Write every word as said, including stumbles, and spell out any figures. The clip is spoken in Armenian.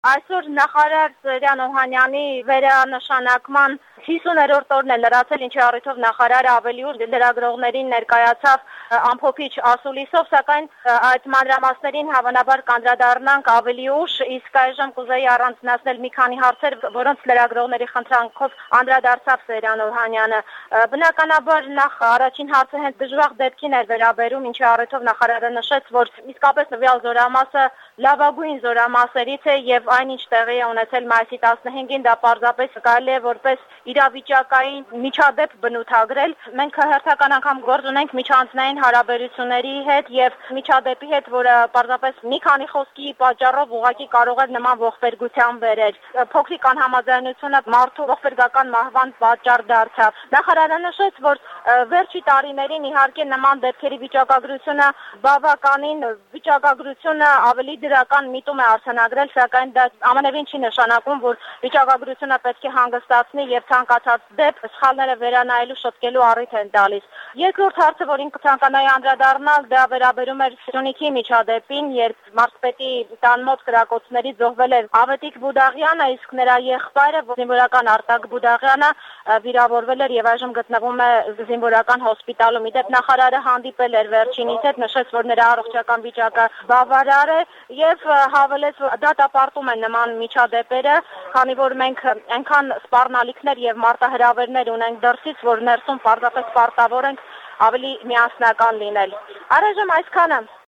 Այսօր նախարար Սերյան Օհանյանի վերանշանակման հիսուներորդ օրն է լրացել, ինչի առիթով նախարարը ավելի ուշ լրագրողներին ներկայացավ ամփոփիչ ասուլիսով, սակայն այդ մանրամասներին հավանաբար կանդրադառնանք ավելի ուշ, իսկ այժմ կուզեի առանձնացնել մի քանի հարցեր, որոնց լրագրողների խնդրանքով անդրադարձավ Սերյան Օհանյանը։ Բնականաբար նախ առաջին հարցը հենց դժվար դեպքին էր վերաբերում, ինչի առիթով նախարարը նշեց, որ իսկապես նվյալ զորամասը լավագույն զորամասերից է եւ այնինչ տեղի է ունեցել մայիսի տասնհինգին, դա պարզապես կարելի է որպես իրավիճակային միջադեպ բնութագրել։ Մենք հերթական անգամ գործ ունենք միջանձնային հարաբերությունների հետ եւ միջադեպի հետ, որը պարզապես մի քանի խոսքի պատճառով ուղղակի կարող էր նման ողբերգության բերել։ Փոքրիկ անհամաձայնությունը մարդու ողբերգական մահվան պատճառ դարձավ։ Նախարարը նշեց, որ վերջի տարիներին իհարկե նման դեպքերի վիճակագրությունը բավականին վիճակագրությունը ավելի դրական միտում է արձանագրել, սակայն դա ամենևին չի նշանակում, որ վիճակագրությունը պետք է հանգստացնի եւ ցանկացած դեպք սխալները վերանայելու շտկելու առիթ են տալիս։ Երկրորդ հարցը, որին կցանկանայի անդրադառնալ, դա վերաբերում էր Սյունիքի միջադեպին, երբ մարզպետի տան մոտ կրակոցներից զոհվել էր Ավետիք Բուդաղյանը, իսկ նրա եղբայրը, զինվորական Արտակ Բուդաղյանը, վիրավորվել էր եւ այժմ գտնվում է զինվորական հոսպիտալում։ Իդեպ նախարարը հանդիպել էր վերջինիս հետ, նշեց, որ նրա առողջական վիճակը բավարար է եւ հավելեց, որ դատապարտում են նման միջադեպերը, քանի որ մենք այնքան սպառնալիքներ եւ մարտահրավերներ ունենք դրսից, որ ներսում պարզապես պարտավոր ենք ավելի միասնական լինել։ Առայժմ այսքանը։